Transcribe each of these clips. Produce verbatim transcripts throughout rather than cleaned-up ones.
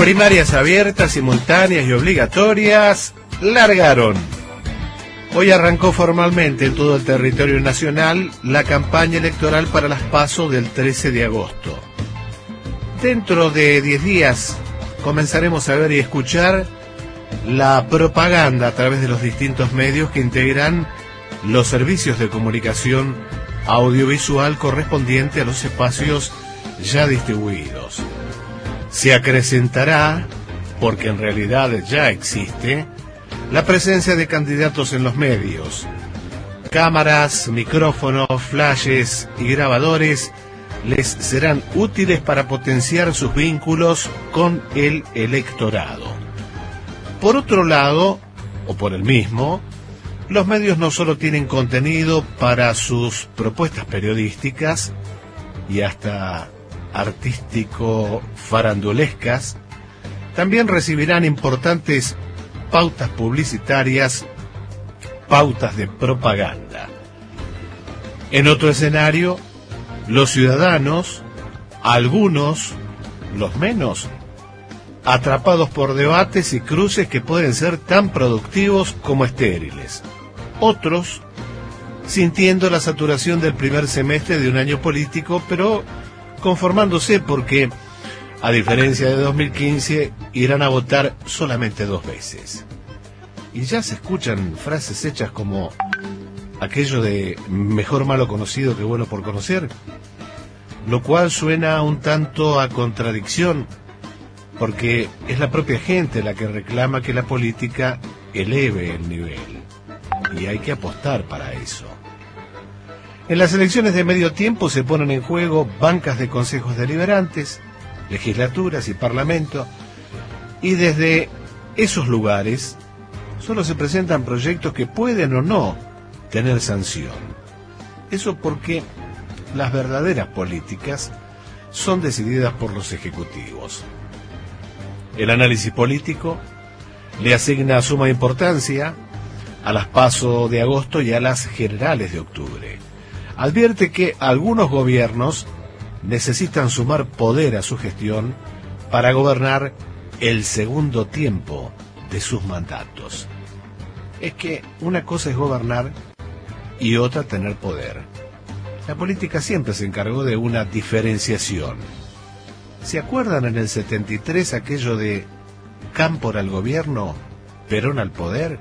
Primarias abiertas, simultáneas y obligatorias largaron. Hoy arrancó formalmente en todo el territorio nacional la campaña electoral para las PASO del trece de agosto. Dentro de diez días comenzaremos a ver y escuchar la propaganda a través de los distintos medios que integran los servicios de comunicación audiovisual correspondiente a los espacios ya distribuidos. Se acrecentará, porque en realidad ya existe, la presencia de candidatos en los medios. Cámaras, micrófonos, flashes y grabadores les serán útiles para potenciar sus vínculos con el electorado. Por otro lado, o por el mismo, los medios no solo tienen contenido para sus propuestas periodísticas y hasta artístico-farandulescas, también recibirán importantes pautas publicitarias, pautas de propaganda. En otro escenario, los ciudadanos, algunos, los menos, atrapados por debates y cruces que pueden ser tan productivos como estériles. Otros, sintiendo la saturación del primer semestre de un año político, pero conformándose porque, a diferencia de dos mil quince, irán a votar solamente dos veces. Y ya se escuchan frases hechas como aquello de mejor malo conocido que bueno por conocer, lo cual suena un tanto a contradicción, porque es la propia gente la que reclama que la política eleve el nivel, y hay que apostar para eso. En las elecciones de medio tiempo se ponen en juego bancas de consejos deliberantes, legislaturas y parlamento, y desde esos lugares solo se presentan proyectos que pueden o no tener sanción. Eso porque las verdaderas políticas son decididas por los ejecutivos. El análisis político le asigna suma importancia a las PASO de agosto y a las generales de octubre. Advierte que algunos gobiernos necesitan sumar poder a su gestión para gobernar el segundo tiempo de sus mandatos. Es que una cosa es gobernar y otra tener poder. La política siempre se encargó de una diferenciación. ¿Se acuerdan en el setenta y tres aquello de Cámpora al gobierno, Perón al poder?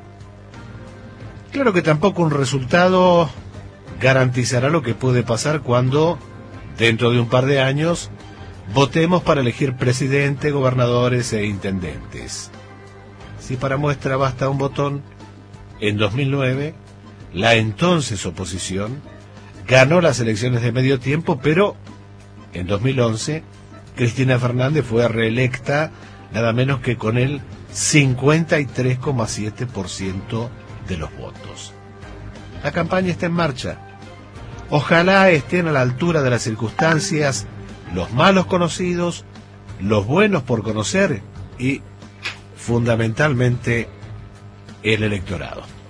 Claro que tampoco un resultado garantizará lo que puede pasar cuando, dentro de un par de años, votemos para elegir presidente, gobernadores e intendentes. Si para muestra basta un botón, en dos mil nueve, la entonces oposición ganó las elecciones de medio tiempo, pero en dos mil once, Cristina Fernández fue reelecta nada menos que con el cincuenta y tres coma siete por ciento de los votos. La campaña está en marcha. Ojalá estén a la altura de las circunstancias los malos conocidos, los buenos por conocer y, fundamentalmente, el electorado.